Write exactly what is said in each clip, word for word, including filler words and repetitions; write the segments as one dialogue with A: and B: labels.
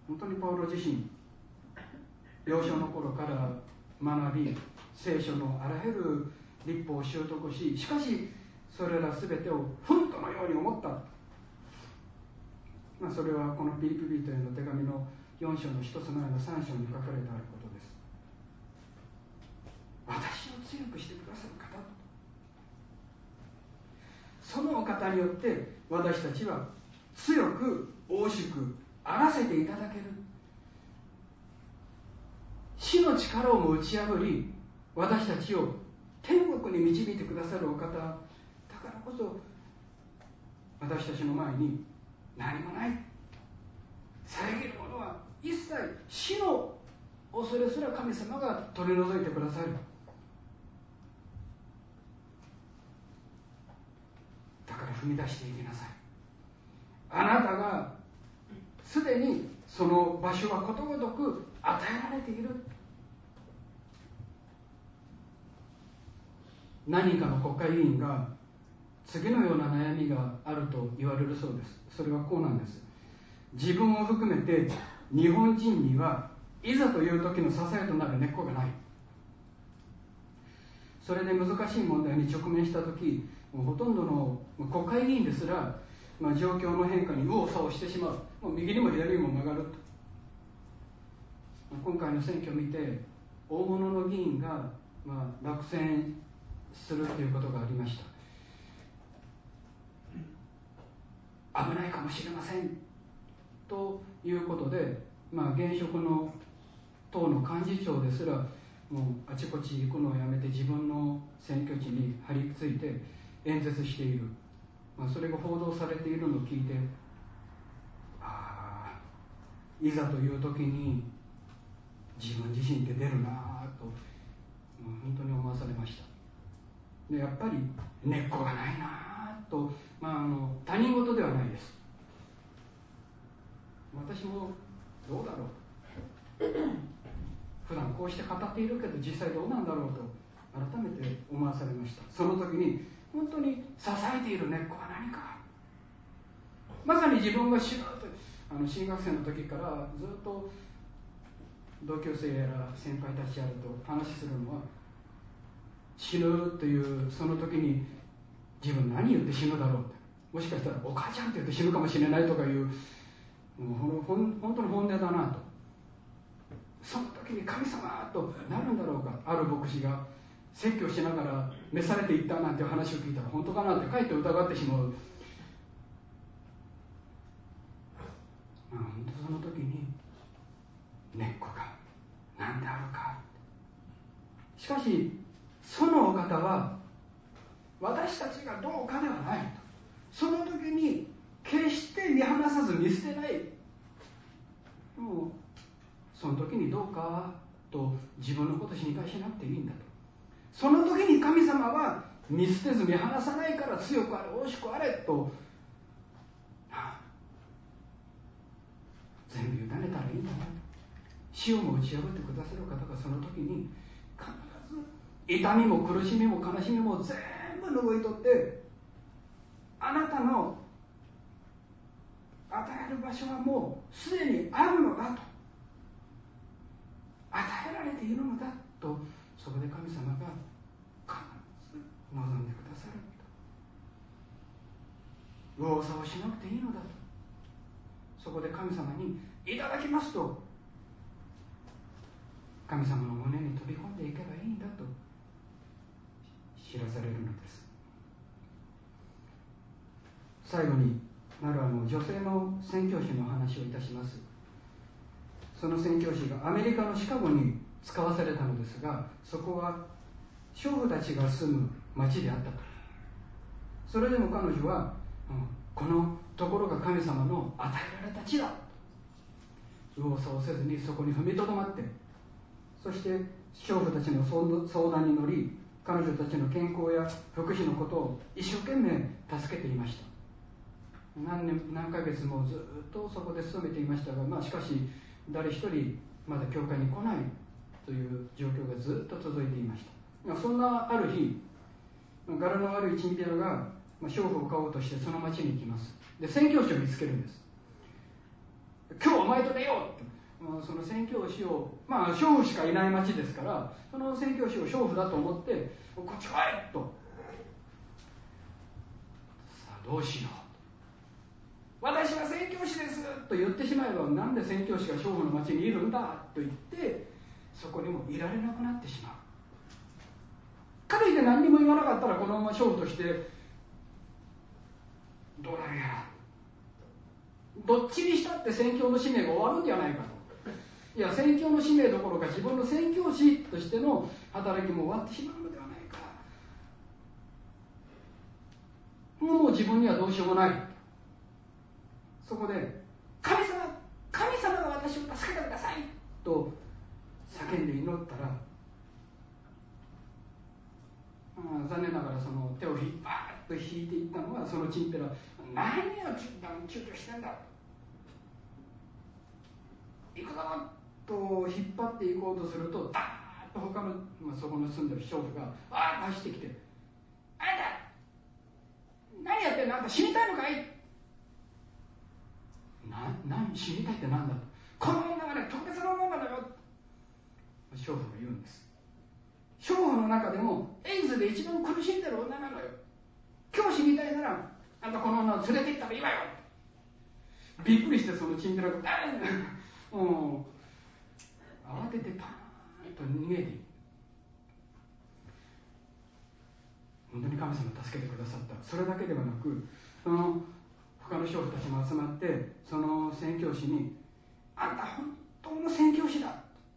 A: 本当にパウロ自身、幼少の頃から学び、聖書のあらゆる律法を習得し、しかしそれら全てを糞とのように思った。まあ、それはこのピリピ人への手紙のよん章の一つ前のさん章に書かれてあることです。私を強くしてくださる方、そのお方によって私たちは強く大しくあらせていただける。死の力をも打ち破り、私たちを天国に導いてくださるお方だからこそ、私たちの前に何もない、遮るものは一切、死の恐れすら神様が取り除いてくださる。だから踏み出していきなさい。あなたがすでにその場所はことごとく与えられている。何人かの国会議員が次のような悩みがあると言われるそうです。それはこうなんです。自分を含めて日本人にはいざという時の支えとなる根っこがない。それで難しい問題に直面した時、もうほとんどの国会議員ですら、まあ、状況の変化に右往左往してしまう。もう右にも左にも曲がると。今回の選挙を見て大物の議員が、まあ、落選するということがありました。危ないかもしれませんということで、まあ、現職の党の幹事長ですらもうあちこち行くのをやめて自分の選挙地に張り付いて演説している、まあ、それが報道されているのを聞いて、ああ、いざという時に自分自身って出るなぁと、もう本当に思わされました。でやっぱり根っこがないなぁと、まあ、あの他人事ではないです。私もどうだろう普段こうして語っているけど実際どうなんだろうと改めて思わされました。その時に本当に支えている根っこは何か、まさに自分が死ぬと、あの新学生の時からずっと同級生やら先輩たちやると話するのは、死ぬというその時に自分何言って死ぬだろうって、もしかしたらお母ちゃんって言って死ぬかもしれないとかいう、もうほん本当の本音だなと。その時に神様となるんだろうか。ある牧師が説教しながら召されていったなんていう話を聞いたら本当かなってかえって疑ってしまう。まあ、本当その時に根っこが何であるか。しかしそのお方は私たちがどうかではないと。その時に決して見放さず見捨てない。もうその時にどうかと自分のこと心配しなくていいんだと。その時に神様は見捨てず見放さないから強くあれ大しくあれと、全部委ねたらいいんだなと。死をも打ち破ってくださる方がその時に必ず痛みも苦しみも悲しみも全部拭い取って、あなたの与える場所はもうすでにあるのだと、与えられているのだと、そこで神様が必ず望んでくださる。右往左往しなくていいのだと。そこで神様にいただきますと、神様の胸に飛び込んでいけばいいんだと知らされるのです。最後になるあの女性の宣教師の話をいたします。その宣教師がアメリカのシカゴに使わされたのですが、そこは娼婦たちが住む町であったと。それでも彼女は、うん、このところが神様の与えられた地だ、右往左往せずにそこに踏みとどまって、そして娼婦たちの相談に乗り、彼女たちの健康や福祉のことを一生懸命助けていました。何年何ヶ月もずっとそこで勤めていましたが、まあ、しかし誰一人まだ教会に来ないという状況がずっと続いていました。そんなある日、柄の悪いチンピラが娼婦を買おうとしてその町に行きます。で宣教師を見つけるんです。今日前と出ようって、その宣教師を、まあ娼婦しかいない町ですから、その宣教師を娼婦だと思ってこっち来いと。さあどうしよう、私は宣教師ですと言ってしまえば、なんで宣教師が娼婦の町にいるんだと言ってそこにもいられなくなってしまう。かといって何にも言わなかったらこのまま娼婦としてどうなるやら、どっちにしたって宣教の使命が終わるんじゃないかと。いや、宣教の使命どころか自分の宣教師としての働きも終わってしまうのではないか。もう自分にはどうしようもない。そこで神様、神様が私を助けてくださいと叫んで祈ったら、あ残念ながらその手をひバーッと引いていったのはそのチンペラ。何を躊躇してんだ、行くぞと引っ張っていこうとすると、ダーッと他の、まあ、そこの住んでる娼婦があーっと走ってきて、あんた何やってんの、あんた死にたいのかい、な何死にたいって何だと、この女はね特別な女だよ、娼婦が言うんです。娼婦の中でもエイズで一番苦しんでる女なのよ。今日死にたいならあんたこの女を連れて行ったらいいわよ。びっくりしてそのチンピラがうん、慌ててパーンと逃げていく。本当に神様助けてくださった。それだけではなく、その他の娼婦たちも集まってその宣教師に、あんた本当の宣教師だ、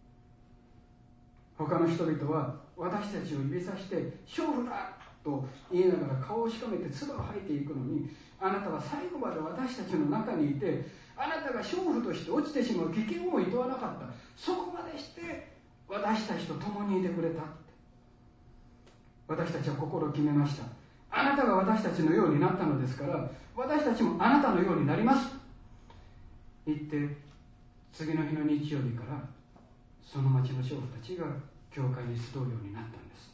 A: 他の人々は私たちを指さして娼婦だと言いながら顔をしかめて唾を吐いていくのに、あなたは最後まで私たちの中にいて、あなたが娼婦として落ちてしまう危険を厭わなかった。そこまでして私たちと共にいてくれたって。私たちは心を決めました。あなたが私たちのようになったのですから、私たちもあなたのようになりますと言って、次の日の日曜日からその町の娼婦たちが教会に集うようになったんです。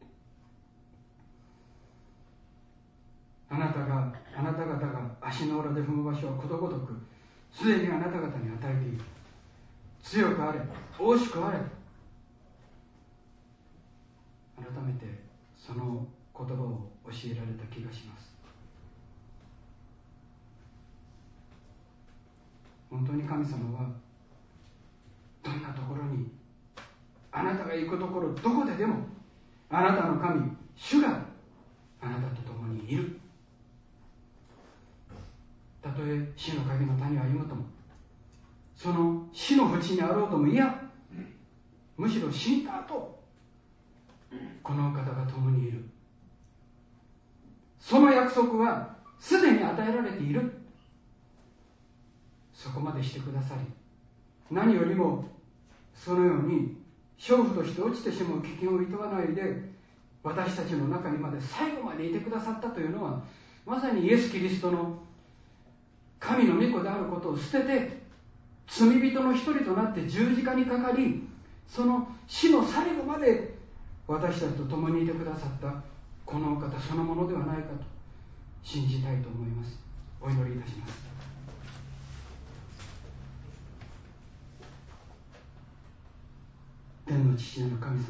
A: あなたがあなた方が足の裏で踏む場所はことごとくすでにあなた方に与えている。強くあれ、大しくあれ。改めてその言葉を教えられた気がします。本当に神様はどんなところに、あなたが行くところどこででも、あなたの神主があなたと共にいる。たとえ死の影の谷を歩むとも、その死の淵にあろうとも、いやむしろ死んだ後この方が共にいる。その約束はすでに与えられている。そこまでしてくださり、何よりもそのように娼婦として落ちてしまう危険を厭わないで私たちの中にまで最後までいてくださったというのは、まさにイエス・キリストの神の御子であることを捨てて罪人の一人となって十字架にかかり、その死の最後まで私たちと共にいてくださったこのお方そのものではないかと信じたいと思います。お祈りいたします。天の父なる神様、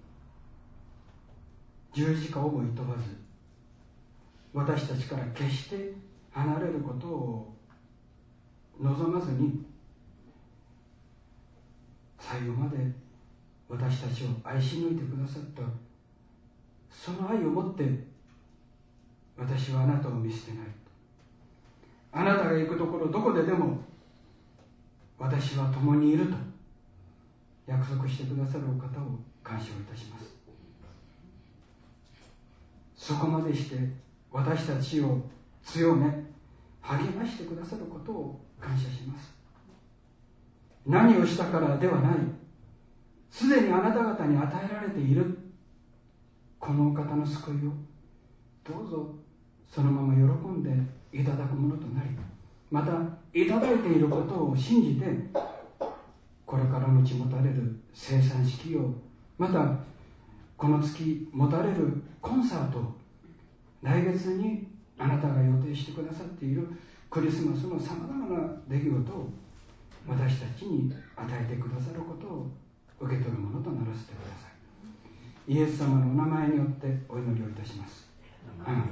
A: 十字架をもいとわず私たちから決して離れることを望まずに、最後まで私たちを愛し抜いてくださった、その愛をもって私はあなたを見捨てない。あなたが行くところどこででも私は共にいると約束してくださるお方を感謝いたします。そこまでして私たちを強め励ましてくださることを感謝します。何をしたからではない、すでにあなた方に与えられているこのお方の救いをどうぞそのまま喜んでいただくものとなり、またいただいていることを信じて、これからのち持たれる生産式を、またこの月持たれるコンサートを、来月にあなたが予定してくださっているクリスマスのさまざまな出来事を私たちに与えてくださることを受け取るものとならせてください。イエス様のお名前によってお祈りをいたします。アーメン。